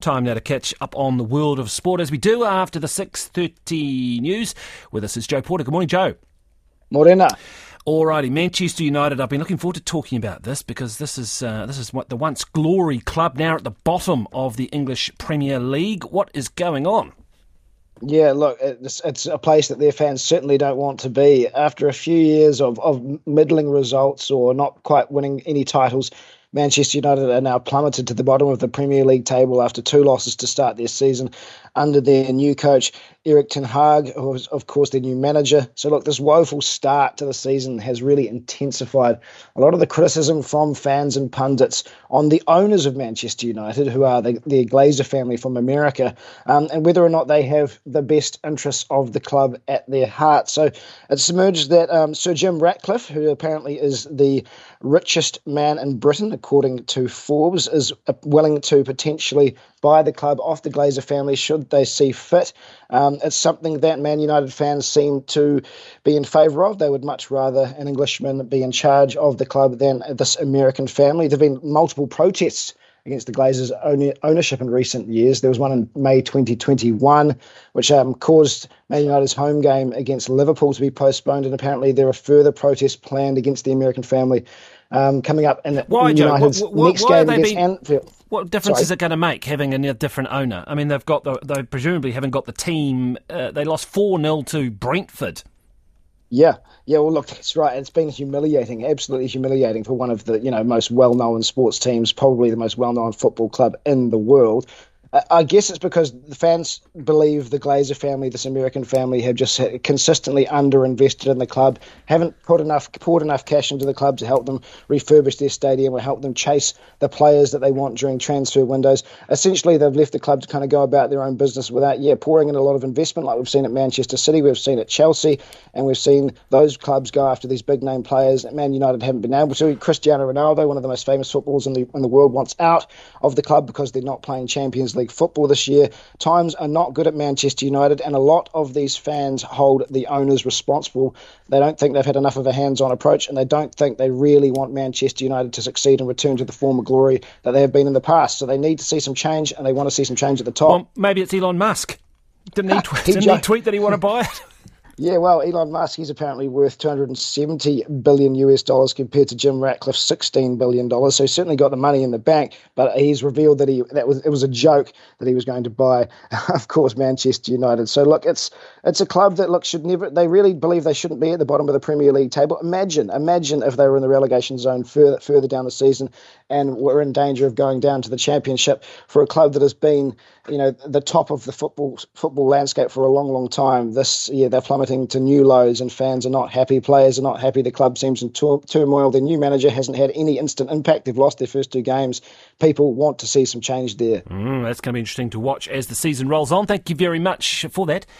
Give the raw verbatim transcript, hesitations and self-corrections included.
Time now to catch up on the world of sport, as we do after the six thirty news. With us is Joe Porter. Good morning, Joe. Morena. Alrighty, Manchester United. I've been looking forward to talking about this because this is uh, this is what the once glory club, now at the bottom of the English Premier League. What is going on? Yeah, look, it's, it's a place that their fans certainly don't want to be. After a few years of, of middling results or not quite winning any titles, Manchester United are now plummeted to the bottom of the Premier League table after two losses to start their season under their new coach, Erik ten Hag, who is, of course, their new manager. So, look, this woeful start to the season has really intensified a lot of the criticism from fans and pundits on the owners of Manchester United, who are the, the Glazer family from America, um, and whether or not they have the best interests of the club at their heart. So it's emerged that um, Sir Jim Ratcliffe, who apparently is the richest man in Britain, according to Forbes, is willing to potentially buy the club off the Glazer family should they see fit. Um, it's something that Man United fans seem to be in favour of. They would much rather an Englishman be in charge of the club than this American family. There have been multiple protests against the Glazers' ownership in recent years. There was one in May twenty twenty-one, which um, caused Man United's home game against Liverpool to be postponed, and apparently there are further protests planned against the American family um, coming up in why, United's Joe? What, what, next why game against being, Anfield. What difference Sorry. is it going to make having a different owner? I mean, they've got the, they presumably haven't got the team. Uh, they lost four nil to Brentford. Yeah, yeah. Well, look, that's right. It's been humiliating, absolutely humiliating for one of the you know most well-known sports teams, probably the most well-known football club in the world. I guess it's because the fans believe the Glazer family, this American family, have just consistently underinvested in the club, haven't put enough, poured enough cash into the club to help them refurbish their stadium or help them chase the players that they want during transfer windows. Essentially, they've left the club to kind of go about their own business without, yeah, pouring in a lot of investment, like we've seen at Manchester City, we've seen at Chelsea, and we've seen those clubs go after these big-name players. Man United haven't been able to. Cristiano Ronaldo, one of the most famous footballers in the in the world, wants out of the club because they're not playing Champions League football this year. Times are not good at Manchester United, and a lot of these fans hold the owners responsible. They don't think they've had enough of a hands-on approach, and they don't think they really want Manchester United to succeed and return to the former glory that they have been in the past. So they need to see some change, and they want to see some change at the top. Well, maybe it's Elon Musk. Didn't he, tw- didn't he tweet that he want to buy it? Yeah, well, Elon Musk, he's apparently worth two hundred seventy billion U S dollars compared to Jim Ratcliffe's sixteen billion dollars. So he's certainly got the money in the bank, but he's revealed that he that was it was a joke that he was going to buy, of course, Manchester United. So look, it's it's a club that look should never. They really believe they shouldn't be at the bottom of the Premier League table. Imagine, imagine if they were in the relegation zone further further down the season and were in danger of going down to the Championship for a club that has been, you know, the top of the football football landscape for a long, long time. This year they're plummeting to new lows, and fans are not happy. Players are not happy. The club seems in tur- turmoil. Their new manager hasn't had any instant impact. They've lost their first two games. People want to see some change there. Mm, that's going to be interesting to watch as the season rolls on. Thank you very much for that.